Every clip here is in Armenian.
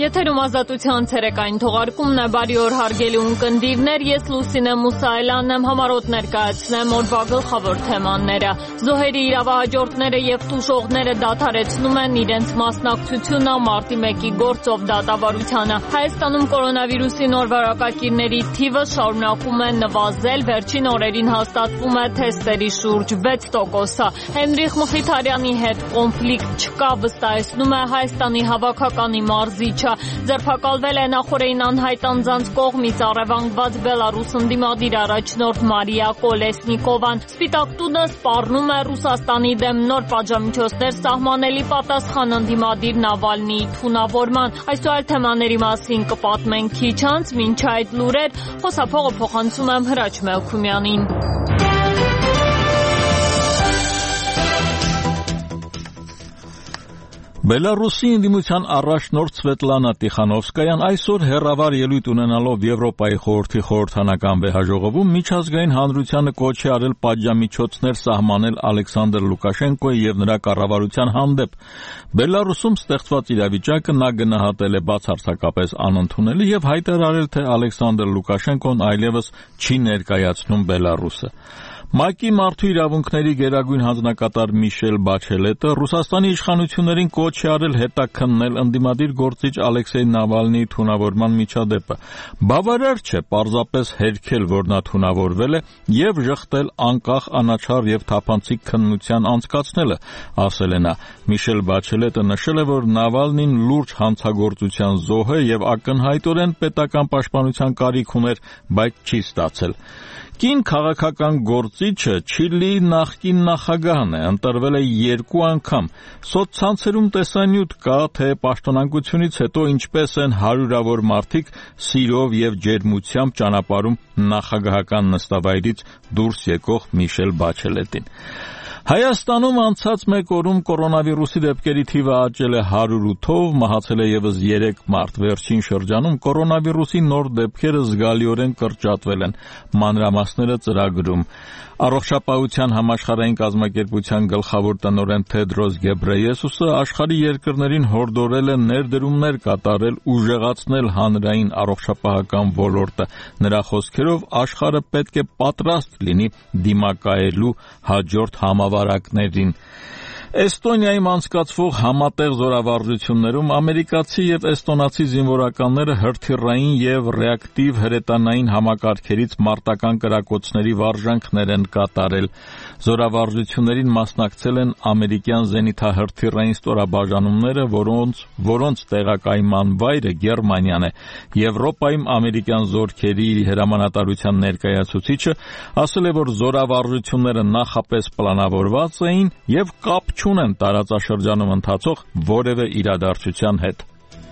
Եթերում ազատության ցերեկային թողարկումն է, բարի օր հարգելի ունկնդիրներ, ես Լուսինե Մուսայելյանն եմ, համառոտ ներկայացնեմ օրվա գլխավոր թեմաները։ Զոհերի իրավահաջորդները եւ տուժողները դադարեցնում են իրենց մասնակցությունը մարտի 1-ի գործով դատավարությանը։ Հայաստանում կորոնավիրուսի նոր վարակակիրների թիվը շարունակում է նվազել, վերջին օրերին հաստատվում է թեստերի շուրջ 6%-ը։ Հենրիխ Մխիթարյանի հետ կոնֆլիկտ չկա, վստահեցնում է Հայաստանի հավաքականի մարզիչը։ Ձերբակալվել է նախորդին անհայտ անձանց կողմից առևանգված Բելարուս ընդդիմադիր առաջնորդ Մարիա Կոլեսնիկովան։ Սպիտակ տունը սպառնում է Ռուսաստանի դեմ նոր պատժամիջոցներ սահմանելի պատասխան ընդդիմադիր Նավալնիի թունավորման։ Այս ու այլ թեմաների մասին կպատմենք քիչ անց, մինչ այդ լուրեր խոսափողը փոխանցում եմ Հրաչ Մելքումյանին։ Բելարուսի ընդդիմության առաջնորդ Սվետլանա Տիխանովսկայան այսօր հեռավար ելույթ ունենալով Եվրոպայի խորհրդի խորհրդանական վեհաժողովում միջազգային հանրությանը կոչ է արել պատժամիջոցներ սահմանել Ալեքսանդր Լուկաշենկոյի եւ նրա կառավարության հանդեպ։ Բելարուսում ստեղծված իրավիճակը նա գնահատել է բացարձակապես անընդունելի եւ հայտարարել, թե Ալեքսանդր Լուկաշենկոն այլևս չի ներկայացնում Բելարուսը։ ՄԱԿ-ի մարդու իրավունքների գերագույն հանձնակատար Միշել Բաչելետը Ռուսաստանի իշխանություններին կոչ է արել հետաքննել ընդդիմադիր գործիչ Ալեքսեյ Նավալնիի թունավորման միջադեպը։ Բավարար չէ պարզապես հերքել, որ նա թունավորվել է եւ ժխտել անկախ, անաչառ եւ թափանցիկ քննության անցկացնելը, ասել է նա։ Միշել Բաչելետը նշել է, որ Նավալնին լուրջ հանցագործության զոհ է եւ ակնհայտորեն պետական պաշտպանության կարիք ուներ, բայց չի ստացել։ Կին քաղաքական գործիչը Չիլիի նախկին նախագահն է, ընտրվել է 2 անգամ։ Սոցցանցերում տեսանյութ կա, թե պաշտոնանկությունից հետո ինչպես են հարյուրավոր մարդիկ սիրով եւ ջերմությամբ ճանապարհում նախագահական նստավայրից դուրս եկող Միշել Բաչելետին։ Հայաստանում անցած 1 օրում կորոնավիրուսի դեպքերի թիվը աճել է 108-ով, մահացել է եւս 3 մարդ։ Վերջին շրջանում կորոնավիրուսի նոր դեպքերը զգալիորեն կրճատվել են։ Մանրամասները ծրագրում։ Առողջապահության համաշխարհային կազմակերպության գլխավոր տնօրեն Թեդրոս Գեբրեյեսուսը աշխարհի երկրներին հորդորել է ներդրումներ կատարել, ուժեղացնել հանրային առողջապահական ոլորտը։ Նրա խոսքերով աշխարհը պետք է պատրաստ լինի դիմակայելու հաջորդ համավարակներին։ Էստոնիայում անցկացվող համատեղ զորավարժություններում ամերիկացի եւ էստոնացի զինվորականները հրթիռային եւ ռեակտիվ հրետանային համակարգերից մարտական կրակոցների վարժանքներ են կատարել։ Զորավարժություններին մասնակցել են ամերիկյան զենիթահրթիռային ստորաբաժանումները, որոնց տեղակայման վայրը Գերմանիան է։ Եվրոպայում ամերիկյան զորքերի հրամանատարության ներկայացուցիչը ասել է, որ զորավարժությունները նախապես պլանավորված էին եւ կապ չունեն տարածաշրջանում ընթացող որևէ իրադարձության հետ։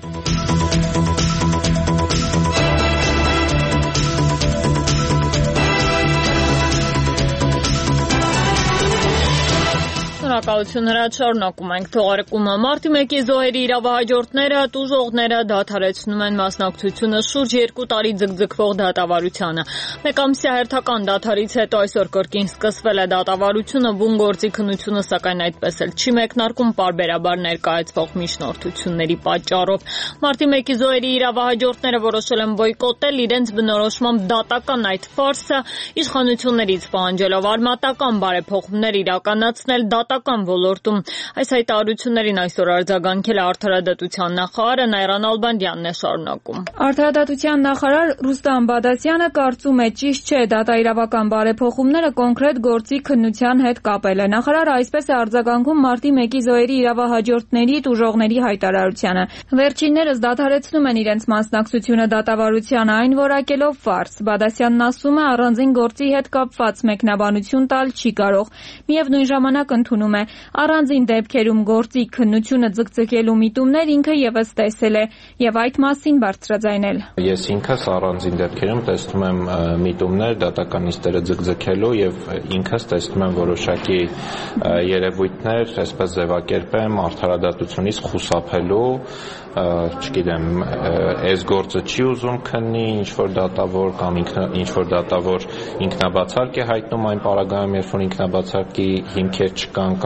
Շնորհակալություն, Հրաչ, շարունակում ենք թողարկումը։ Մարտի 1-ի զոհերի իրավահաջորդները, տուժողները դադարեցնում են մասնակցությունը շուրջ 2 տարի ձգձգվող դատավարությանը։ Մեկամսյա հերթական դադարից հետո այսօր կրկին սկսվել է դատավարությունը, բուն գործի քննությունը սակայն այդպես էլ չի մեկնարկում պարբերաբար ներկայացվող միջնորդությունների պատճառով։ Մարտի 1-ի զոհերի իրավահաջորդները որոշել են բոյկոտել իրենց բնորոշմամբ դատական այդ ֆարսը, իշխանություններից պահանջելով արմատական բարեփոխումներ իրականացնել դատական ոլորտում։ Այս հայտարարություններին այսօր արձագանքել է Արդարադատության նախարարը Նայռան Ալբանդյանն է շարունակում։ Արդարադատության նախարար Ռուստամ Բադասյանը կարծում է ճիշտ չէ դատաիրավական բարեփոխումները կոնկրետ գործի քննության հետ կապելը։ Նախարարը այսպես է արձագանքում մարտի 1-ի զոհերի իրավահաջորդների տուժողների հայտարարությանը։ Վերջիններս դադարեցնում են իրենց մասնակցությունը դատավարությանը, այն որակելով ֆարս։ Բադասյանն ասում է առանձին գործի հետ կապված մեկնաբանություն տալ չի կարող։ Միևնույն ժամանակ ընդունում է առանձին դեպքերում գործի քննությունը ձգձգելու միտումներ ինքը եւս տեսել է եւ այդ մասին բարձրաձայնել։ Ես ինքս առանձին դեպքերում տեսնում եմ միտումներ դատականիստերը ձգձգելու եւ ինքս տեսնում եմ որոշակի երևույթներ, այսպես ձևակերպեմ, արդարադատությունից խուսափելու, չգիտեմ, այս գործը չի ուզում քննի ինչ-որ դատավոր կամ ինչ-որ դատավոր ինքնաբացարկ է հայտնում այն պարագայում, երբ որ ինքնաբացարկի հիմքեր չկան կամ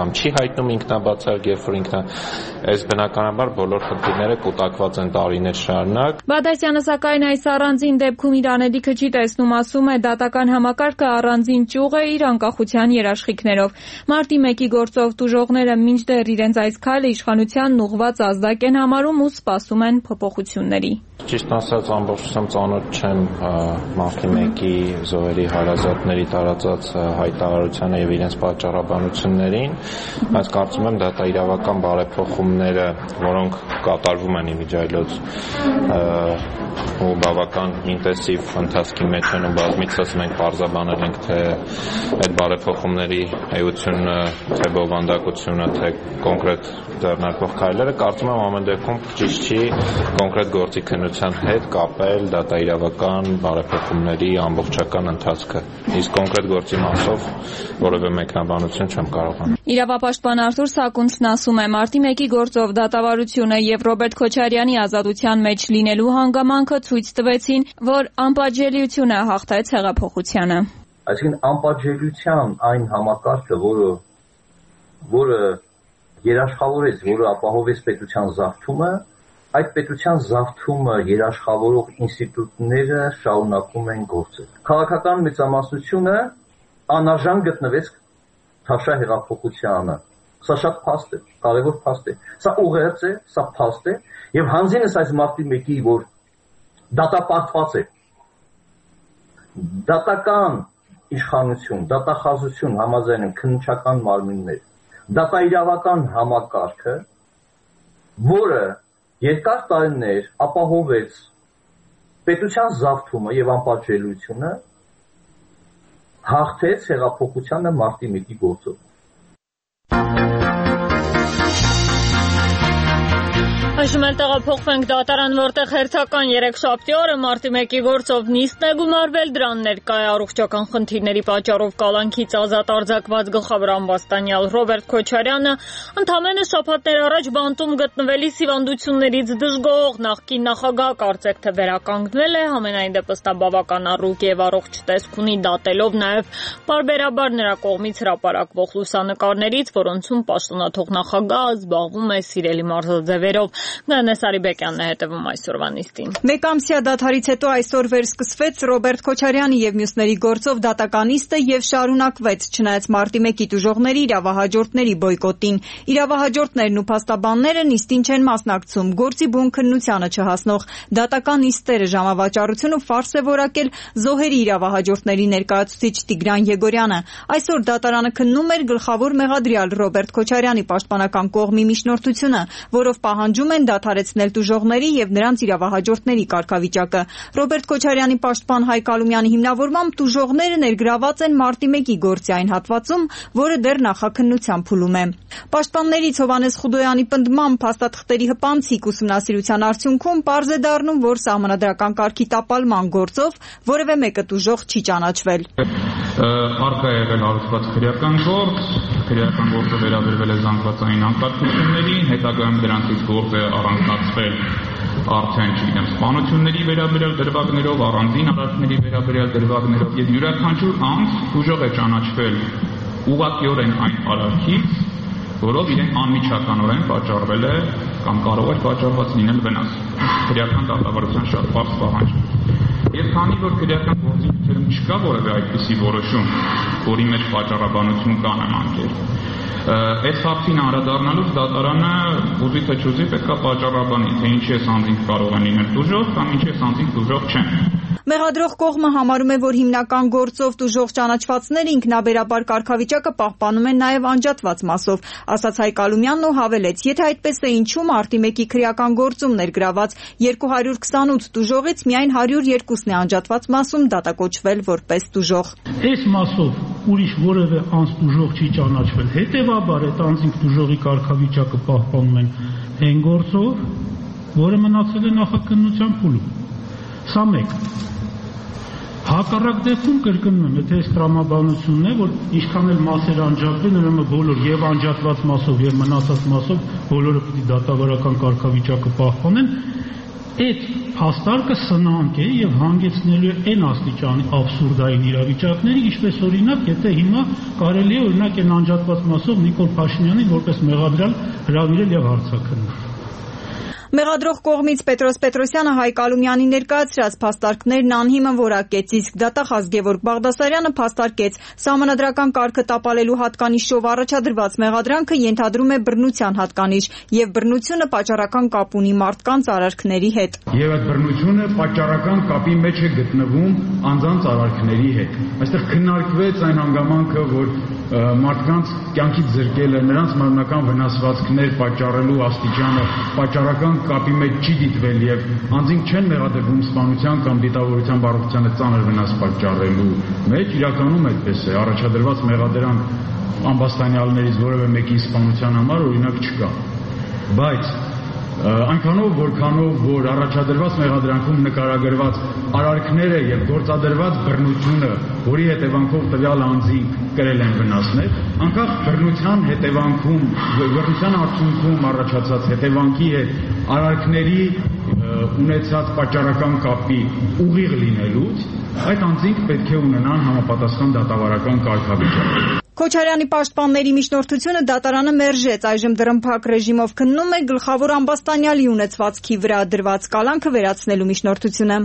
անգամ չի հայտնում ինքնաբացառք, երբ որ ինքնա այս բնականաբար բոլոր խնդիրները կուտակված են տարիներ շարունակ։ Բադասյանը սակայն այս առանձին դեպքում իր անելիքը չի տեսնում, ասում է, դատական համակարգը առանձին ճյուղ է իր անկախության երաշխիքներով։ Մարտի 1-ի գործով տուժողները մինչդեռ իրենց այս քայլը իշխանությանն ուղղված ազդակ են համարում ու սպասում են փոփոխությունների։ Ճիշտ ասած, ամբողջությամբ ծանոթ չեմ մարտի 1-ի զոհերի հարազատների տարածած հայտարարությանը եւ իրենց պատճառաբանություններին, բայց կարծում եմ դատաիրավական բարեփոխումները, որոնք կատարվում են իմիջիայլոց ու բավական ինտենսիվ ընթացքի մեջ են ու բազմիցս մենք պարզաբանել ենք, թե այդ բարեփոխումների էությունը, թե բովանդակությունը, թե կոնկրետ ձեռնարկվող քայլերը, կարծում եմ ամեն դեպքում ճիշտ չի կոնկրետ գործի քննության հետ կապել դատաիրավական բարեփոխումների ամբողջական ընթացքը։ Իսկ կոնկրետ գործի մասով որևէ մեկնաբանություն չեմ կարող անել։ Իրավապաշտպան Արթուր Սակունցն ասում է, մարտի 1-ի գործով դատավարությունը եւ Ռոբերտ Քոչարյանի ազատության մեջ լինելու հանգամանքը ցույց տվեցին, որ անպատժելիությունը հաղթեց հեղափոխությանը։ Այսինքն անպատժելիության այն համակարգը, որը երաշխավորեց, որը ապահովեց պետության զավթումը, այդ պետության զավթումը երաշխավորող ինստիտուտները շարունակում են գործել։ Քաղաքական մեծամասնությունը անարժան գտնվեց Թավշյա հեղափոխությանը։ Սա շատ փաստ է, կարևոր փաստ է։ Սա ուղերձ է, սա փաստ է, եւ հանձինս այս մարտի 1-ի, որ դատապարտված է։ Դատական իշխանություն, դատախազություն համաձայն են քննչական մարմիններ, դատաիրավական համակարգը, որը երկար տարիներ ապահովեց պետության զավթումը եւ անպատժելիությունը, հաղթեց հեղափոխությանը մարտի 1-ի գործով։ Այժմ էլ տեղափոխվենք դատարան, որտեղ հերթական երեքշաբթի օրը մարտի 1-ի գործով նիստն է գումարվել, դրան ներկա է առողջական խնդիրների պատճառով կալանքից ազատ արձակված գլխավոր ամբաստանյալ Ռոբերտ Քոչարյանը, ընդամենը շաբաթներ առաջ բանտում գտնվելիս հիվանդություններից դժգոհ նախկին նախագահ կարծեք թե վերականգնվել է, համենայն դեպս նա բավական առուկ եւ առողջ տեսք ունի, դատելով նաեւ պարբերաբար նրա կողմից հրապարակվող լուսանկարներից, որոնցում պաշտոնաթող նախագահը զբաղվում է սիրելի մարզաձևերով։ Գանես Արիբեկյանն է հետևում այսօրվա նիստին։ Մեկամսյա դադարից հետո այսօր վերսկսվեց Ռոբերտ Քոչարյանի եւ մյուսների գործով դատական նիստը եւ շարունակվեց, չնայած մարտի 1-ի տուժողների իրավահաջորդների բոյկոտին։ Իրավահաջորդներն ու փաստաբանները նիստին չեն մասնակցում, գործի բուն քննությանը չհասնող դատական նիստերը ժամավաճառություն ու ֆարս է որակել զոհերի իրավահաջորդների ներկայացուցիչ Տիգրան Եգորյանը։ Այսօր դատարանը քննում էր գլխավոր մեղադրյալ Ռոբերտ Քոչարյանի պաշտպանական կողմի միջնորդությունը, որով պահանջում են դադարեցնել տուժողների եւ նրանց իրավահաջորդների կարգավիճակը։ Ռոբերտ Քոչարյանի պաշտպան Հայկ Ալումյանի հիմնավորմամբ տուժողները ներգրաված են մարտի 1-ի գործի այն հատվածում, որը դեռ նախաքննության փուլում է։ Պաշտպաններից Հովհաննես Խուդոյանի պնդմամբ փաստաթղթերի հպանցիկ ուսումնասիրության արդյունքում պարզ է դառնում, որ սահմանադրական կարգի տապալման գործով որևէ մեկը տուժող չի ճանաչվել։ Արկա եղել հարուցված քրեական գործը վերաբերվել է զանգվածային անկարգություններին, հետագայում դրանցից գործ է առանձնացվել արդեն սպանությունների վերաբերյալ դրվագներով, առանձին արարքների վերաբերյալ դրվագներով եւ յուրաքանչյուր անձ ուժող է ճանաչվել ուղղակիորեն այն արարքից, որով իրեն անմիջականորեն պատճառվել է կամ կարող է պատճառված լինել վնաս։ Քրեական դատավարության շատ բարձ պահանջ։ Եվ քանի որ քրեական գործընթացում չկա որևէ այդպիսի որոշում, որի մեջ պատճառաբանություն կա նման կերպ, այս հարցին անդրադառնալուց դատարանը ուզի թե չուզի պետք է պատճառաբանի, թե ինչի է անձինք կարող են լինել տուժող կամ ինչի է անձինք տուժող չեն։ Մեղադրող կողմը համարում է, որ հիմնական գործով տուժող ճանաչվածները ինքնաբերաբար կարգավիճակը պահպանում են նաև անջատված մասով, ասաց Հայկ Ալումյանն ու հավելեց, եթե այդպես է, ինչու մարտի 1-ի քրեական գործում ներգրաված 228 տուժողից միայն 102-ն է անջատված մասում դատակոչվել որպես տուժող։ Այս մասով ուրիշ որևէ անձ տուժող չի ճանաչվել, հետևաբար այդ անձինք տուժողի կարգավիճակը պահպանում են այն գործով, որը մնացել է նախաքննության փուլում։ Սա մեկ։ Հակառակ դեպքում կրկնում եմ, եթե այս տրամաբանությունն է, որ ինչքան էլ մասեր անջատվել, ուրեմն բոլոր եւ անջատված մասով եւ մնացած մասով բոլորը պիտի դատավարական կարգավիճակը պահպանեն, այդ փաստարկը սնանկ է եւ հանգեցնելու է այն աստիճանի աբսուրդային իրավիճակների, ինչպես օրինակ, եթե հիմա կարելի է օրինակ այն անջատված մասով Նիկոլ Փաշինյանին որպես մեղադրյալ հրավիրել եւ հարձակել։ Մեղադրող կողմից Պետրոս Պետրոսյանը Հայկ Ալումյանի ներկայացրած փաստարկներն անհիմն որակեց, իսկ դատախազ Գևորգ Բաղդասարյանը փաստարկեց սահմանադրական կարգը տապալելու հատկանիշով առաջադրված մեղադրանքը ենթադրում է բռնության հատկանիշ եւ բռնությունը պատճառական կապ ունի մարդկանց արարքների հետ։ Եվ այդ բռնությունը պատճառական կապի մեջ է գտնվում անձանց արարքների հետ։ Այստեղ քննարկվեց այն հանգամանքը, որ մարդկանց կյանքից զրկելը, նրանց մարմնական վնասվածքներ պատճառելու աստիճանը պատճառական կապի մեջ չի դիտվել եւ անձինք չեն մեղադրվում սպանության կամ դիտավորության բարողությանը ծանր վնաս պատճառելու մեջ, իրականում այդպես է, առաջադրված մեղադրանք ամբաստանյալներից որևէ մեկի սպանության համար օրինակ չկա, բայց այնքանով որքանով որ առաջադրված մեղադրանքում նկարագրված արարքները եւ գործադրված բռնությունը, որի հետևանքով տվյալ անձին կրել են վնասներ, անկախ բռնության հետևանքում, բռնության արդյունքում առաջացած հետևանքի հետ արարքների ունեցած պատճառական կապի ուղիղ լինելուց, այդ անձինք պետք է ունենան համապատասխան դատավարական կարգավիճակ։ Քոչարյանի պաշտպանների միջնորդությունը դատարանը մերժեց, այժմ դռնփակ ռեժիմով քննում է գլխավոր ամբաստանյալի ունեցվածքի վրա դրված կալանքը վերացնելու միջնորդությունը։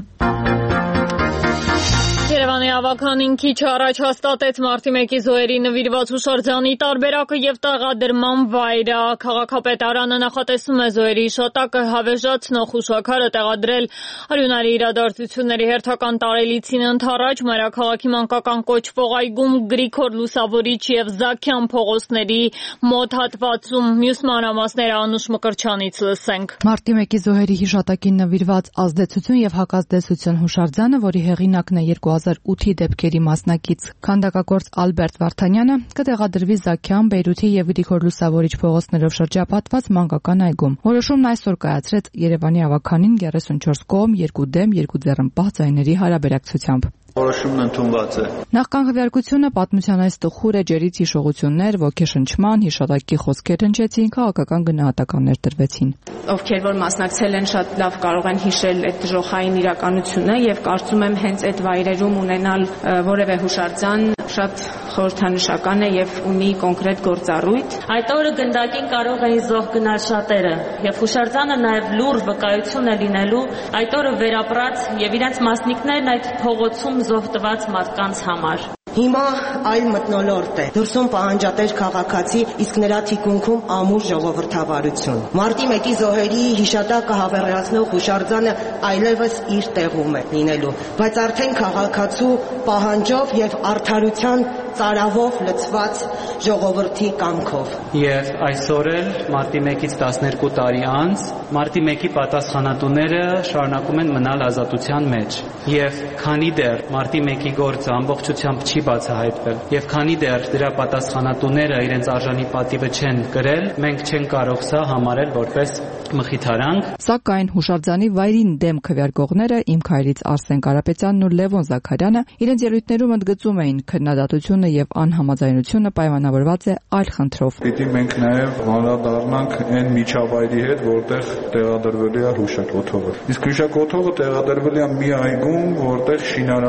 Երևանի ավականին քիչ առաջ հաստատեց մարտի 1-ի զոհերի նվիրված հուշարձանի տարբերակը եւ տեղադրման վայրը։ Քաղաքապետարանը նախատեսում է զոհերի հիշատակը հավերժացնող հուշաքարը տեղադրել արյունարի իրադարձությունների հերթական տարելիցին ընդառաջ մայրաքաղաքի մանկական կոչվող այգում Գրիգոր Լուսավորիչ եւ Զաքյան փողոցների մոտ հատվածում։ Մյուս մանրամասները Անուշ Մկրտչյանից լսենք։ Մարտի 1-ի զոհերի հիշատակին նվիրված ազդեցություն եւ հակազդեցություն հուշարձանը, որի հեղինակն է 2008-ի դեպքերի մասնակից քանդակագործ Ալբերտ Վարդանյանը, կտեղադրվի Զաքյան, Բեյրութի եւ Գրիգոր Լուսավորիչ փողոցներով շրջապատված մանկական այգում։ Որոշումն այսօր կայացրեց Երևանի ավականին 34 կողմ, 2 դեմ, 2 ձեռնպահ ձայների հարաբերակցությամբ։ Որոշումն ընդունված է։ Նախքան քվեարկությունը պատմության այս տխուր էջերից հիշողություններ, ոգեշնչման, հիշատակի խոսքեր հնչեցին, քաղաքական գնահատականներ տրվեցին։ Ովքեր որ մասնակցել են, շատ լավ կարող են հիշել այդ դժոխային իրականությունը եւ կարծում եմ հենց այդ վայրերում ունենալ որևէ հուշարձան շատ խորհրդանշական է եւ ունի կոնկրետ գործառույթ։ Այդ օրը գնդակին կարող էին զոհ գնալ շատերը եւ հուշարձանը նաեւ լուրջ վկայություն է լինելու այդ օրը վերապրած եւ իրենց մասնիկներն այդ փողոցում զոհ տված մարդկանց համար։ Հիմա այլ մթնոլորտ է։ Դրսում պահանջատեր քաղաքացի, իսկ նրա թիկունքում ամուր ժողովրդավարություն։ Մարտի 1-ի զոհերի հիշատակը հավերժացնող հուշարձանը այլևս իր տեղում է լինելու, բայց արդեն քաղաքացու պահանջով եւ արդարության ծարավով լցված ժողովրդի կամքով։ Եվ այսօր էլ մարտի 1-ից 12 տարի անց մարտի 1-ի պատասխանատուները շարունակում են մնալ ազատության մեջ։ Եվ քանի դեռ մարտի 1-ի գործը ամբողջությամբ չի բացահայտվել, եւ քանի դեռ դրա պատասխանատուները իրենց արժանի պատիվը չեն կրել, մենք չենք կարող սա համարել որպես մխիթարանք։ Սակայն հուշարձանի վայրին դեմ քվեարկողները Իմ Քայլից Արսեն Կարապետյանն ու Լևոն Զաքարյանը իրենց ելույթներում ընդգծում էին քննադատությունը եւ անհամաձայնությունը պայմանավորված է այլ խնդրով։ Պիտի մենք նաեւ անդրադառնանք այն միջավայրի հետ, որտեղ տեղադրվելի է հուշակոթողը։ Իսկ հուշակոթողը տեղադրվելի է մի այգում, որտեղ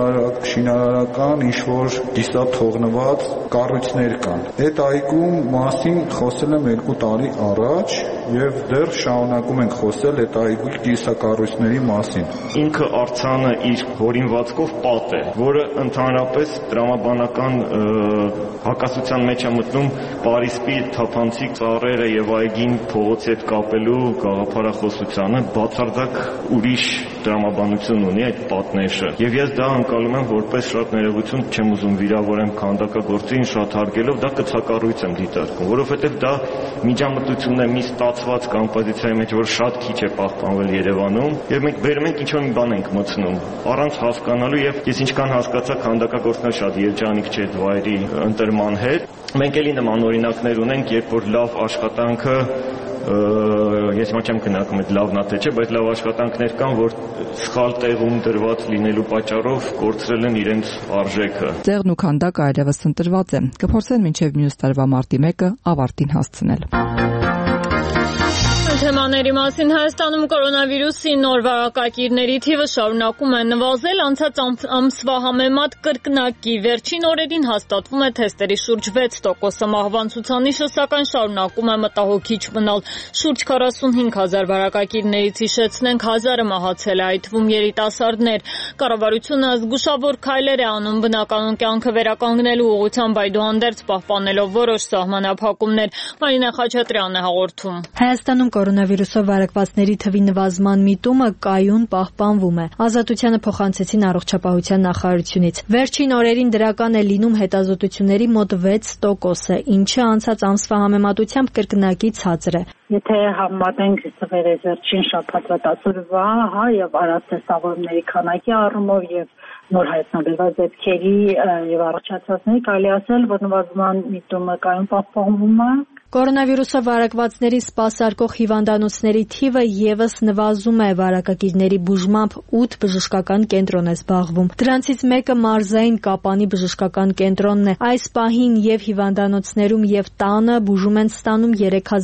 շինարարական ինչ-որ դիսաթողնված կառույցներ կան։ Այդ այգում մասին խոսել եմ 2 տարի առաջ եւ դեռ շարունակում ենք խոսել այդ այգու կիսակառույցների մասին։ Ինքը արձանը իր հորինվածքով պատ է, որը ընդհանրապես տրամաբանական հակասության մեջ է մտնում Պարիսպի թափանցիկ ծառերը եւ այգին փողոցի հետ կապելու գաղափարախոսությանը, բացարձակ ուրիշ տրամաբանություն ունի այդ պատնեշը։ Եվ ես դա անցալում եմ որպես շատ ներողություն, չեմ ուզում վիրավորեմ քանդակագործին շատ հարգելով, դա կցակառույց եմ դիտարկում, որովհետեւ դա միջամտություն է մի ստացված կոմպոզիցիայի մեջ, որ շատ քիչ է պահպանվել Երևանում, եւ մենք բերում ենք ինչ-որ մի բան ենք մտցնում, առանց հասկանալու, եւ ես ինչքան հասկացա, քանդակագործները շատ երջանիկ չէ այդ վայրի ընտրման հետ։ Մենք էլի նման օրինակներ ունենք, երբ որ լավ աշխատանքը ես հիմա չեմ քննարկում այդ լավն է թե չէ, բայց լավ աշխատանքներ կան, որ սխալ տեղում դրված լինելու պատճառով կորցրել են իրենց արժեքը։ Ձեղն ու քանդակը այլևս ընտրված է։ Կփորձեն մինչև մյուս տարվա մարտի 1-ը ավարտին հասցնել։ Թեմաների մասին Հայաստանում կորոնավիրուսի նոր վարակակիրների թիվը շարունակում է նվազել, անցած ամսվա համեմատ կրկնակի վերջին օրերին հաստատվում է թեստերի շուրջ 6%-ը, մահվան ցուցանիշը սակայն շարունակում է մտահոգիչ մնալ, շուրջ 45,000 վարակակիրներից հիշեցնենք 1000-ը մահացել է, այդ թվում երիտասարդներ։ Կառավարությունը զգուշավոր քայլեր է անում բնականոն կյանքը վերականգնելու ուղղությամբ, այդուհանդերձ պահպանելով որոշ սահմանափակումներ։ Մարինա Խաչատրյանն է հաղորդում։ Հայաստանում կորոնավիրուսով վարակվածների թվի նվազման միտումը կայուն պահպանվում է։ Ազատությանը փոխանցեցին առողջապահության նախարարությունից։ Վերջին օրերին դրական է լինում հետազոտությունների մոտ 6%-ը, ինչը անցած ամսվա համեմատությամբ կրկնակի ցածր է։ Եթե համեմատենք ծվերը վերջին շաբաթվա 10 օրվա, եւ արած թեստավորումների քանակի առումով եւ նոր հայտնաբերված դեպքերի եւ առաջացածների, կարելի ասել, որ նվազման միտումը կայուն պահպանվում է։ Կորոնավիրուսով վարակվածների սպասարկող հիվանդանոցների թիվը եւս նվազում է, վարակակիրների բուժմամբ 8 բժշկական կենտրոն է զբաղվում։ Դրանցից մեկը մարզային Կապանի բժշկական կենտրոնն է։ Այս պահին եւ հիվանդանոցներում եւ տանը բուժում են ստանում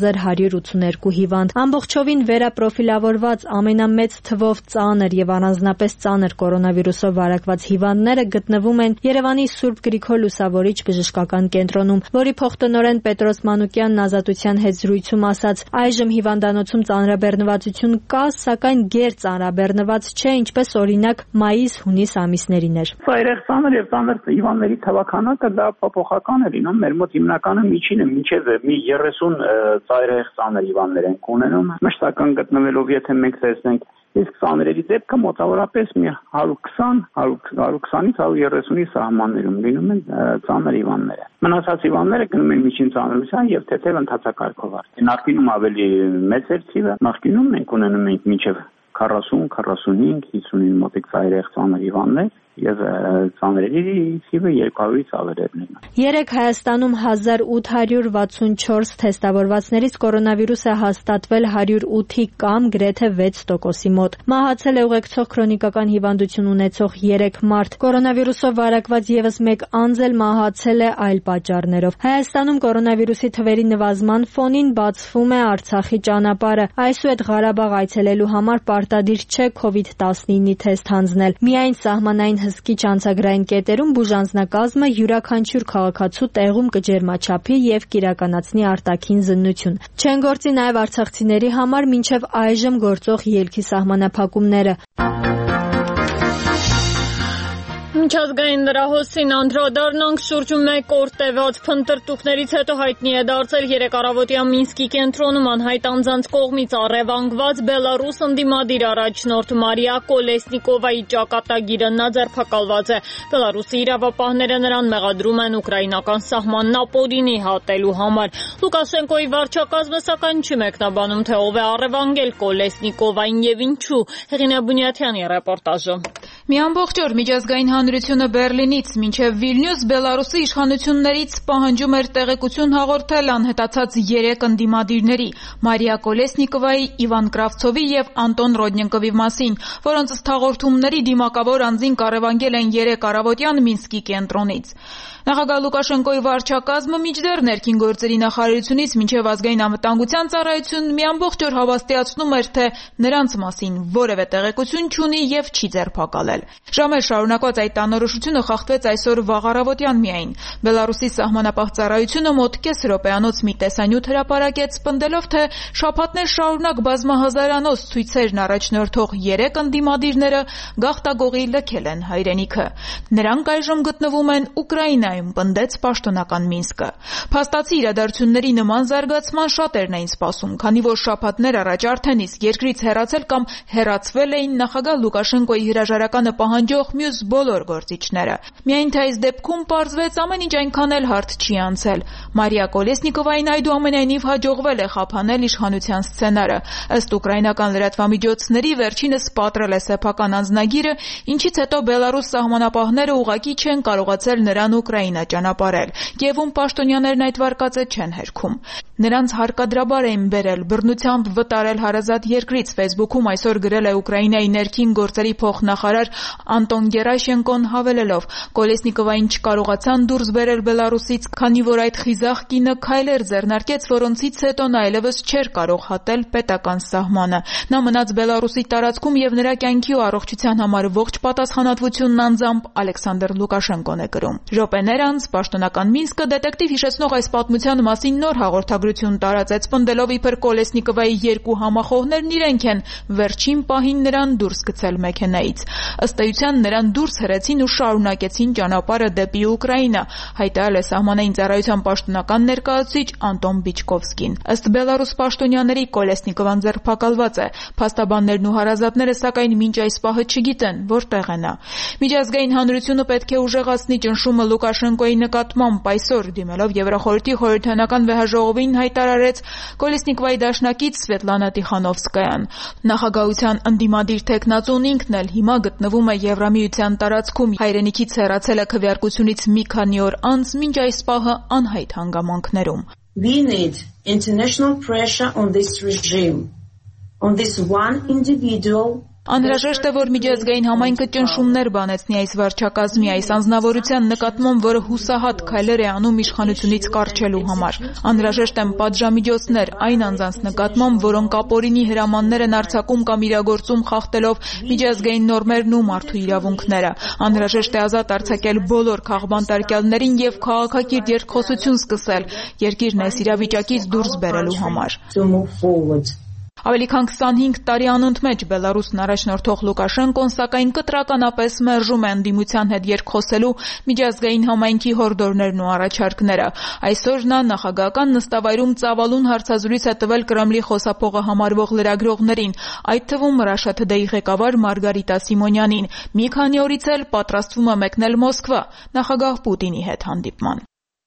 3182 հիվանդ։ Ամբողջովին վերապրոֆիլավորված ամենամեծ թվով ծանր եւ առանձնապես ծանր կորոնավիրուսով վարակված հիվանդները գտնվում են Երևանի Սուրբ Գրիգոր Լուսավորիչ բժշկական կենտրոնում, որի փոխտնօրեն Պետրոս Մանուկյանն Ազատության հետ զրույցում ասաց. այժմ հիվանդանոցում ծանրաբեռնվածություն կա, սակայն գերծանրաբեռնված չէ, ինչպես օրինակ մայիս-հունիս ամիսներին էր։ Ծայրեղ ծանր եւ ծանր հիվանդների թվականակը դա փոփոխական է լինում, մեր մոտ հիմնականը միջինը մինչեւ մի 30 ծայրեղ ծանր հիվանդներ ենք ունենում, մշտական գտնվելով, եթե մենք տեսնենք իսկ ծանրերի դեպքը մոտավորապես մի 120-120-ից 130-ի սահմաններում լինում են ծանր հիվանդները։ Մնացած հիվանդները գնում են միջին ծանրության եւ թեթև ընթացակարգով արդեն։ Նախկինում ավելի մեծ էր թիվը, նախկինում մենք ունենում ենք մինչեւ 40, 45, 50-ին մոտիկ ծայրեղ ծանր հիվանդներ եւ ծանրերի թիվը 200-ից ավել էր լինում։ Երեկ Հայաստանում 1864 թեստավորվածներից կորոնավիրուսը հաստատվել 108-ի կամ գրեթե 6%-ի մոտ։ Մահացել է ուղեկցող քրոնիկական հիվանդություն ունեցող 3 մարդ։ Կորոնավիրուսով վարակված եւս մեկ անձ էլ մահացել է այլ պատճառներով։ Հայաստանում կորոնավիրուսի թվերի նվազման ֆոնին բացվում է Արցախի ճանապարհը։ Այսուհետ Ղարաբաղ այցելելու համար պարտադիր չէ COVID-19-ի թեստ հանձնել։ Միայն սահմանային հսկիչ անցագրային կետերում բուժանձնակազմը յուրաքանչյուր քաղաքացու տեղում կջերմաչափի եւ կիրականացնի արտաքին զննություն։ Չեն գործի նաեւ արցախցիների համար մինչեւ այժմ գործող ելքի սահմանափակումները։ Միջազգային լրահոսին անդրադառնանք, շուրջ 1 օր տևած փնտրտուքներից հետո հայտնի է դարձել երեկ առավոտյան Մինսկի կենտրոնում անհայտ անձանց կողմից առևանգված Բելարուս ընդդիմադիր առաջնորդ Մարիա Կոլեսնիկովայի ճակատագիրը, նա ձերբակալված է։ Բելարուսի իրավապահները նրան մեղադրում են ուկրաինական սահմանն ապօրինի հատելու համար։ Լուկաշենկոյի վարչակազմը սակայն չի մեկնաբանում, թե ով է առևանգել Կոլեսնիկովային եւ ինչու։ Հեղինե Բունյաթյանի ռեպորտաժը։ Մի ամբողջ օր միջազգային հանրությունը Բերլինից մինչև Վիլնյուս Բելարուսի իշխանություններից պահանջում էր տեղեկություն հաղորդել անհետացած 3 ընդդիմադիրների՝ Մարիա Կոլեսնիկովայի, Իվան Կրավցովի եւ Անտոն Ռոդնիկովի մասին, որոնց ըստ հաղորդումների դիմակավոր անձին կառավարել են երեկ առավոտյան Մինսկի կենտրոնից։ Նախագահ Լուկաշենկոյի վարչակազմը մինչդեռ ներքին գործերի նախարարությունից մինչև ազգային անվտանգության ծառայությունն մի ամբողջ օր հավաստիացնում էր, թե նրանց մասին որևէ տեղեկություն չունի եւ չի ձերբակալել։ Ժամեր շարունակված այդ անորոշությունը խախտվեց այսօր վաղ առավոտյան միայն։ Բելարուսի սահմանապահ ծառայությունը մոտ կես րոպեանոց մի տեսանյութ հրապարակեց, պնդելով, թե շաբաթներ շարունակ բազմահազարանոց ցույցերն առաջնորդող 3 ընդդիմադիրները գաղտագողի լքել են հայրենիքը։ Նրանք այժմ գտնվում են Ուկրաինայում, պնդեց պաշտոնական Մինսկը։ Փաստացի իրադարձությունների նման զարգացման շատերն էին սպասում, քանի որ շաբաթներ առաջ արդեն իսկ երկրից հեռացել կամ հեռացվել էին նախագահ Լուկաշենկոյի հրաժարականը պահանջող մյուս բոլոր գործիչները։ Միայն թե այս դեպքում պարզվեց ամեն ինչ այնքան էլ հարթ չի անցել։ Մարիա Կոլեսնիկովային այդուամենայնիվ հաջողվել է խափանել իշխանության սցենարը։ Ըստ ուկրաինական լրատվամիջոցների վերջինս պատրել է սեփական անձնագիրը, ինչից հետո Բելարուս սահմանապահները ուղղակի չեն կարողացել նրան Ուկրաինայում Ուկրաինա ճանապարհել։ Կիևում պաշտոնյաներն այդ վարկածը չեն հերքում։ Նրանց հարկադրաբար էին բերել, բռնությամբ վտարել հարազատ երկրից։ Facebook-ում այսօր գրել է Ուկրաինայի ներքին գործերի փոխնախարար Անտոն Գերաշենկոն հավելելով. Կոլեսնիկովային չկարողացան դուրս բերել Բելարուսից, քանի որ այդ խիզախ կինը քայլեր ձեռնարկեց, որոնցից հետո նա այլևս չէր կարող հատել պետական սահմանը։ Նա մնաց Բելարուսի տարածքում եւ նրա կյանքի ու առողջության համար ողջ պատասխանատվությունն անձամբ Ալեքսանդր Լուկաշենկոն է կրում։ Րոպեներ անց պաշտոնական Մինսկը դետեկտիվ հիշեցնող այս պատմության մասին նոր հաղորդագրություն տարածեց, պնդելով իբր Կոլեսնիկովայի երկու համախոհներն իրենք են վերջին պահին նրան դուրս գցել մեքենայից։ Ըստ էության նրան դուրս հրեցին ու շարունակեցին ճանապարհը դեպի Ուկրաինա, հայտարարել է սահմանային ծառայության պաշտոնական ներկայացուցիչ Անտոն Բիչկովսկին։ Ըստ Բելարուս պաշտոնյաների Կոլեսնիկովան ձերբակալված է։ Փաստաբաններն ու հարազատները սակայն մինչ այս պահը չգիտեն, որտեղ է նա։ Միջազգային հանրությունը պետք է ուժեղացնի ճնշումը Լուկաշենկոյի նկատմամբ, այսօր դիմելով Եվրախորհրդի խորհրդանական վեհաժողովին հայտարարեց Կոլեսնիկովայի դաշնակից Սվետլանա Տիխանովսկայան։ Նախագահության ընդդիմադիր տեխնացուն ինքն էլ հիմա գտնվում է Եվրամիության տարածքում, հայրենիքից հեռացել է քվեարկությունից մի քանի օր անց, մինչ այս պահը անհայտ հանգամանքներում։ We need international pressure on this regime, on this one individual. Անհրաժեշտ է, որ միջազգային համայնքը ճնշումներ բանեցնի այս վարչակազմի, այս անձնավորության նկատմամբ, որը հուսահատ քայլեր է անում իշխանությունից կառչելու համար։ Անհրաժեշտ են պատժամիջոցներ այն անձանց նկատմամբ, որոնք ապօրինի հրամաններ են արձակում կամ իրագործում խախտելով միջազգային նորմերն ու մարդու իրավունքները։ Անհրաժեշտ է ազատ արձակել բոլոր քաղբանտարկյալներին եւ քաղաքակիրթ երկխոսություն սկսել երկիրն այս իրավիճակից դուրս բերելու համար։ Ավելի քան 25 տարի անընդմեջ Բելարուսն առաջնորդող Լուկաշենկոն սակայն կտրականապես մերժում է ընդդիմության հետ երկխոսելու միջազգային համայնքի հորդորներն ու առաջարկները։ Այսօր նա նախագահական նստավայրում ծավալուն հարցազրույց է տվել Կրեմլի խոսափողը համարվող լրագրողներին, այդ թվում Russia Today ղեկավար Մարգարիտա Սիմոնյանին։ Մի քանի օրից էլ պատրաստվում է մեկնել Մոսկվա նախագահ Պուտինի հետ հանդիպման։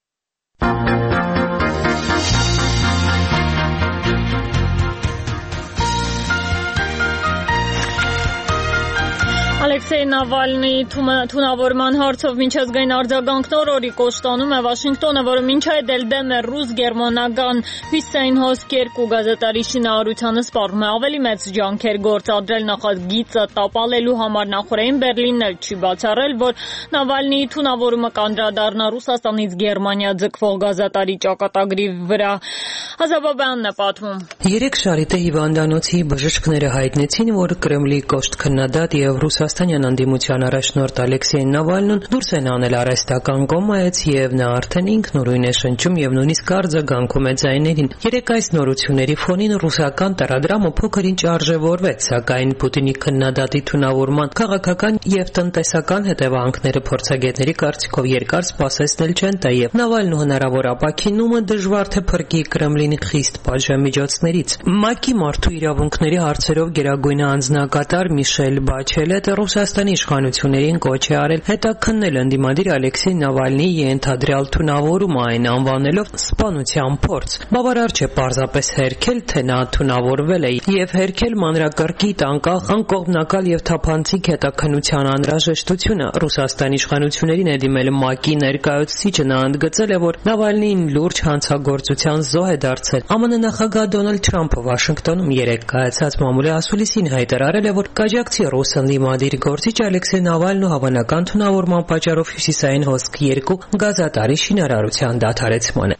Ալեքսեյ Նավալնիի թունավորման հարցով միջազգային արձագանքն օրի կոստանում է Վաշինգտոնը, որը մինչ այդ էլ դեմ է ռուս-գերմանական Հուսեյն-Հոսք 2 գազետարի շինարարությանը սպառնում է ավելի մեծ ջանքեր գործադրել նախագիծը տապալելու համար։ Նախորդին Բերլինն էլ չի բացառել, որ Նավալնիի թունավորումը կանդրադառնա Ռուսաստանից Գերմանիա ձգվող գազետարի ճակատագրի վրա։ Հազաբաբյանն է պատմում։ Երեք շարիտե հիվանդանոցի բժիշկները հայտնեցին, որ Կրեմլի կոշտ քննադատ եւ Ռուսաստանյան անդիմության առաջնորդ Ալեքսեյ Նավալնին դուրս են անել արհեստական կոմայից եւ նա արդեն ինքնուրույն է շնչում եւ նույնիսկ արձագանքում է ձայներին։ Երեք այս նորությունների ֆոնին ռուսական տարադրամը փոքր-ինչ արժևորվեց, սակայն Պուտինի քննադատի թունավորման քաղաքական եւ տնտեսական հետևանքները փորձագետների կարծիքով երկար սպասեցնել չեն տա եւ Նավալնու հնարավոր ապաքինումը դժվար թե փրկի Կրեմլին խիստ պատժամիջոցներից։ ՄԱԿ-ի մարդու իրավունքների հարցերով գերագույն անձնակատար Միշել Բաչելետը Ռուսաստանի իշխանություններին կոչ է արել հետաքննել ընդդիմադիր Ալեքսեյ Նավալնիի ենթադրյալ թունավորումը, այն անվանելով սպանության փորձ։ Բավարար չէ պարզապես հերքել, թե նա թունավորվել է, եւ հերքել մանրակրկիտ, անկախ, անկողմնակալ եւ թափանցիկ հետաքննության անհրաժեշտությունը։ Ռուսաստանի իշխանություններին է դիմել ՄԱԿ-ի ներկայացուցիչը, նա ընդգծել է, որ Նավալնիին լուրջ հանցագործության զոհ է դարձել։ ԱՄՆ նախագահ Դոնալդ Թրամփը Վաշինգտոնում երեկ կայացած մամուլի ասուլիսին հայտարարել է, որ կաջակցի ռուս ընդդիմադիր գործիչ Ալեքսեյ Նավալնու հավանական թունավորման պատճառով Հյուսիսային Հոսք 2 գազատարի շինարարության դադարեցմանը։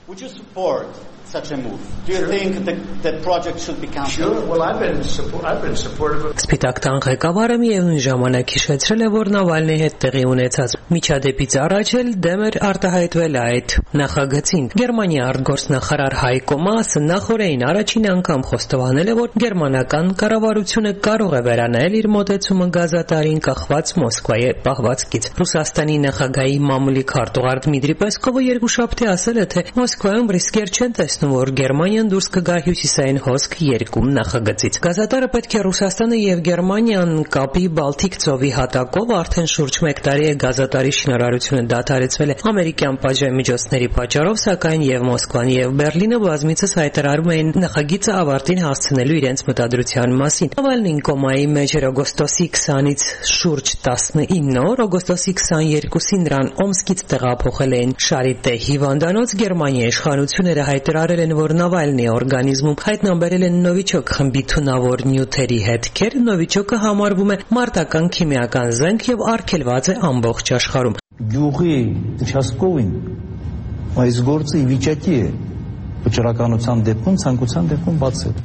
Such a move. Do you think the project should be cancelled? Sure. Well, I've been supportive of. Սպիտակ տան ղեկավարը միևնույն ժամանակ հիշեցրել է, որ Նավալնիի հետ տեղի ունեցած միջադեպից առաջ էլ դեմ էր արտահայտվել այդ նախագծին։ Գերմանիայի արտգործնախարար Հայկո Մասը նախորդին առաջին անգամ խոստովանել է, որ գերմանական կառավարությունը կարող է վերանայել իր մոտեցումը գազատարին կախված Մոսկվայի պահվածքից։ Ռուսաստանի նախագահի մամուլի քարտուղար Դմիտրի Պեսկովը երկուշաբթի ասել է, թե Մոսկվայում ռիսկեր չեն տեսնում հայտարարեցնում, որ Գերմանիան դուրս կգա հյուսիսային հոսք 2 նախագծից։ Գազատարը պետք է Ռուսաստանը եւ Գերմանիան կապի Բալթիկ ծովի հատակով, արդեն շուրջ 1 տարի է գազատարի շինարարությունը դադարեցվել է ամերիկյան պատժամիջոցների պատճառով, սակայն եւ Մոսկվան եւ Բերլինը բազմիցս հայտարարում էին նախագիծը ավարտին հասցնելու իրենց մտադրության մասին։ Նավալնին կոմայի մեջ էր օգոստոսի 20-ից շուրջ 19 օր, օգոստոսի 22-ին նրան Օմսկից տեղափոխել էին Շարիտե հիվանդանոց։ Գերմանիայի իշխանությունները հայտարարել են, որ Նավալնի օրգանիզմում հայտնաբերել են նովիչոկ խմբի թունավոր նյութերի հետքեր։ Նովիչոկը համարվում է մարտական քիմիական զենք եւ արգելված է ամբողջ աշխարհում։ Գյուղի участковին այս գործը ի վիճակի է վճռականության դեպքում, ցանկության դեպքում բացել։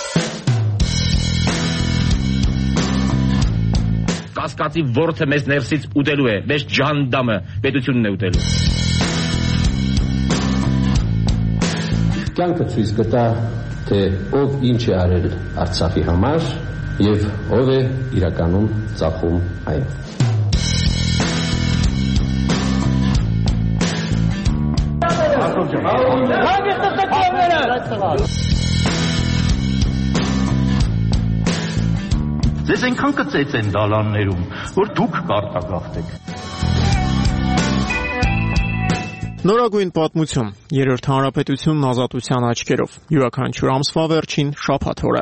Կասկածի ворթը մեզ ներսից ուտելու է, մեզ ջանդամը պետությունն է ուտելու։ Կյանքը ցույց կտա, թե ով ինչ է արել Արցախի համար եւ ով է իրականում ծախում այն։ Ձեզ այնքան կծեց են դալաններում, որ դուք կարտագաղթեք։ Նորագույն պատմություն, Երրորդ հանրապետությունն ազատության աչքերով, յուրաքանչյուր ամսվա վերջին շաբաթ օրը։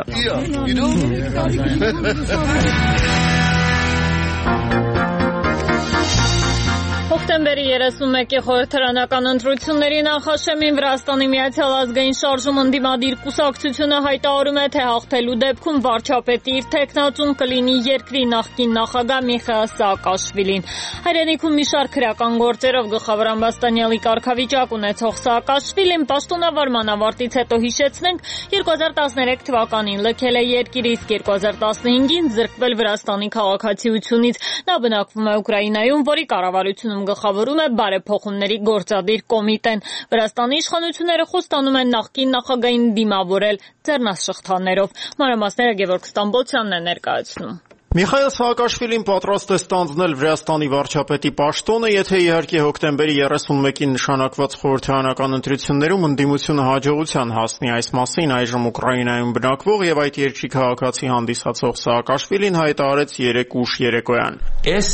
Հոկտեմբերի 31-ի խորհրդարանական ընտրությունների նախաշեմին Վրաստանի Միացյալ Ազգային շարժում ընդդիմադիր կուսակցությունը հայտարարում է, թե հաղթելու դեպքում վարչապետի իր թեկնածուն կլինի երկրի նախկին նախագահ Միխայիլ Սաակաշվիլին։ Հայրենիքում մի շարք քրեական գործերով գլխավոր ամբաստանյալի կարգավիճակ ունեցող Սաակաշվիլին պաշտոնավարման ավարտից հետո հիշեցնենք 2013 թվականին լքել է երկիրը, իսկ 2015-ին զրկվել Վրաստանի քաղաքացիությունից։ Նա բնակվում է Ուկրաինայում, որի կառավարությունում գլխավորում է բարեփոխումների գործադիր կոմիտեն։ Վրաստանի իշխանությունները խոստանում են նախկին նախագահին դիմավորել ձեռնաշղթաներով։ Մանրամասները Գևորգ Ստամբոլցյանն է ներկայացնում։ Միխայիլ Սաակաշվիլին պատրաստ է ստանձնել Վրաստանի վարչապետի պաշտոնը, եթե իհարկե հոկտեմբերի 31-ին նշանակված խորհրդարանական ընտրություններում ընդդիմությունը հաջողության հասնի։ Այս մասին այժմ Ուկրաինայում բնակվող եւ այդ երկրի քաղաքացի հանդիսացող Սաակաշվիլին հայտարարեց 3 ուշ երեկոյան։ Այս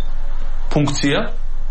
ֆունկցիա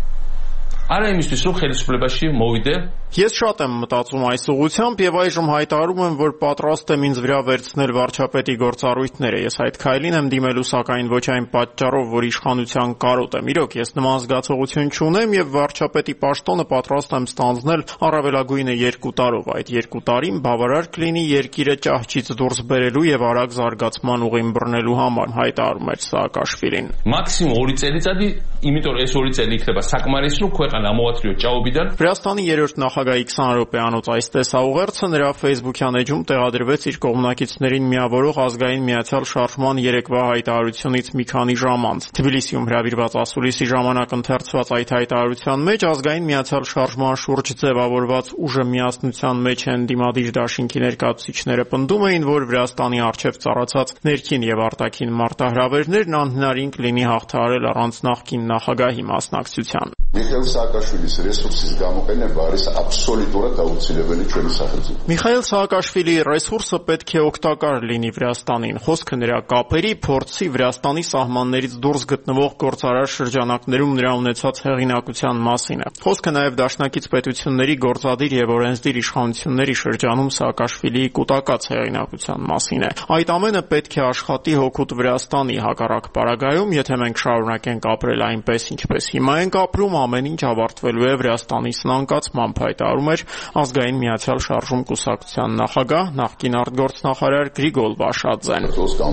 Արա իմისთვის որ ხელისუფლებაში մովիդե Ես շատ եմ մտածում այս ուղղությամբ եւ այժմ հայտարարում եմ, որ պատրաստ եմ ինձ վրա վերցնել վարչապետի գործառույթները։ Ես այդ քայլին եմ դիմելու, սակայն ոչ այն պատճառով, որ իշխանության կարոտ եմ։ Իրոք, ես նման զգացողություն չունեմ եւ վարչապետի պաշտոնը պատրաստ եմ ստանձնել առավելագույնը 2 տարով։ Այդ 2 տարին բավարար կլինի երկիրը ճահճից դուրս բերելու եւ արագ զարգացման ուղին բռնելու համար, հայտարարում էր Սաակաշվիլին։ Մաքսիմում 2 წელიწადი, იმიტომ որ այս 2 წელი იქნება საკმარისი, რომ ქვეყანა ამოვაწვიო ჭაობიდან։ Վրաստանի երրորդ նախագահի 20 րոպեանոց այս տեսաուղերձը նրա Facebook-յան էջում տեղադրվեց իր կողմնակիցներին միավորող ազգային միացյալ շարժման երեկվա հայտարարությունից մի քանի ժամ անց։ Թբիլիսիում հրավիրված ասուլիսի ժամանակ ընթերցված այդ հայտարարության մեջ ազգային միացյալ շարժման շուրջ ձևավորված ուժը միասնության մեջ են դիմադիր դաշինքի ներկայացուցիչները պնդում էին, որ Վրաստանի առջև ծառացած ներքին եւ արտաքին մարտահրավերներն անհնարին կլինի հաղթահարել առանց նախկին նախագահի մասնակցության։ Միխայիլ Սաակաշվիլիս ռեսուրսից გამოყენება არის աբսոլյուտურად აუცილებელი ჩვენი სახელმწიფო։ Միխայիլ Սաակաշվիլի ռեսուրսը պետք է օգտակար լինի Վրաստանին։ Խոսքը նրա կապերի, փորձի, Վրաստանի սահմաններից դուրս գտնվող գործարար շրջանակներում նրա ունեցած հեղինակության մասին է։ Խոսքը նաև դաշնակից պետությունների գործադիր եւ օրենսդիր իշխանությունների շրջանում Սաակաշվիլիի կուտակած հեղինակության մասին է։ Այդ ամենը պետք է աշխատի հօգուտ Վրաստանի, հակառակ պարագայում, եթե մենք շարունակենք ապրել այնպես, ինչպես հիմա ենք ապրում, ամեն ինչ ավարտվելու է Վրաստանի սնանկացմամբ, հայտարարում էր ազգային միացյալ շարժում կուսակցության նախագահ, նախկին արտգործնախարար Գրիգոր Վաշաձեն։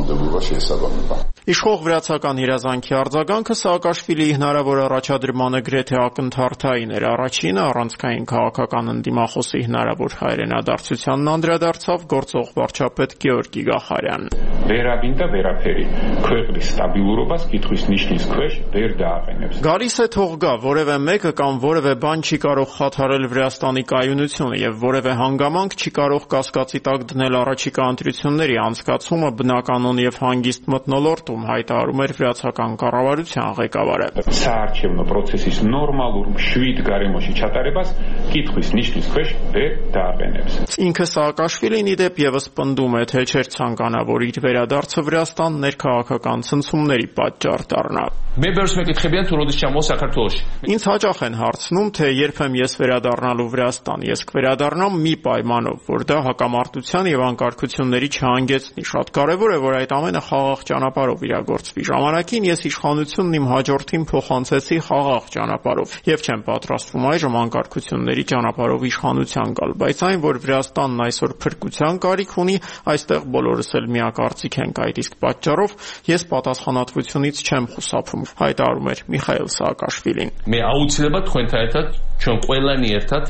Իշխող վրացական երազանքի արձագանքը Սաակաշվիլիի հնարավոր առաջադրմանը գրեթե ակնթարթային էր։ Առաջինը առանցքային քաղաքական ընդդիմախոսի հնարավոր հայրենադարձությանն անդրադարձավ գործող վարչապետ Գեորգի Գախարյան։ Վերաբին და վերაფերի, ქვეყნის სტაბილურობას կითხვის ნიშნის ქვეშ ვერ დააყენებს։ Գալիս է թող գա, որևէ որևէ մեկը կամ որևէ բան չի կարող խաթարել Վրաստանի կայունությունը եւ որևէ հանգամանք չի կարող կասկածի տակ դնել առաջիկա ընտրությունների անցկացումը բնականon եւ հանգիստ մթնոլորտում, հայտարարում էր վրացական կառավարության ղեկավարը։ Սարչևնո processis normalur շվիտ գարեմոշի չատարებას կիթխույս նիշտիս խեշ վե դարվենებს։ Ինքը Սաակաշվիլին իդեպ եւս պնդում է, թե չէր ցանկանա, որ իր վերադարձը Վրաստան ներքաղաքական ցնցումների պատճառ դառնա։ Մեբերս մեկիթխեբյան թուրոդիս չամոս Սակարթոշ։ Ինձ հաճախ են հարցնում, թե երբ եմ ես վերադառնալու Վրաստան։ Ես կվերադառնամ մի պայմանով, որ դա հակամարտության եւ անկարգությունների չհանգեցնի։ Շատ կարեւոր է, որ այդ ամենը խաղաղ ճանապարհով իրագործվի։ Ժամանակին ես իշխանությունն իմ հաջորդին փոխանցեցի խաղաղ ճանապարհով եւ չեմ պատրաստվում այժմ անկարգությունների ճանապարհով իշխանության գալ, բայց այն, որ Վրաստանն այսօր փրկության կարիք ունի, այստեղ բոլորս էլ միակարծիք ենք այդ, իսկ պատճառով ես պատասխանատվությունից չեմ խուսափում, հայտարարում էր Միխայել Սաակաշվիլին։ Მე აუცილებლად თქვენთან ერთად, ჩვენ ყველანი ერთად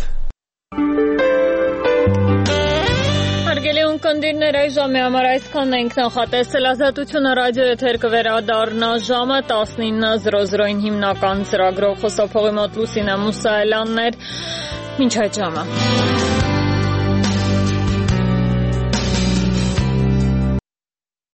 Հարգելի ունկնդիրներ, այս ժամի համար այսքանն ենք նախատեսել։ Ազատությունը ռադիո եթեր կվերադառնա ժամը 19:00-ին հիմնական ծրագրով խոսափողի մոտ Լուսինե Մուսայելյանն էր։ Մինչ այդ ժամը։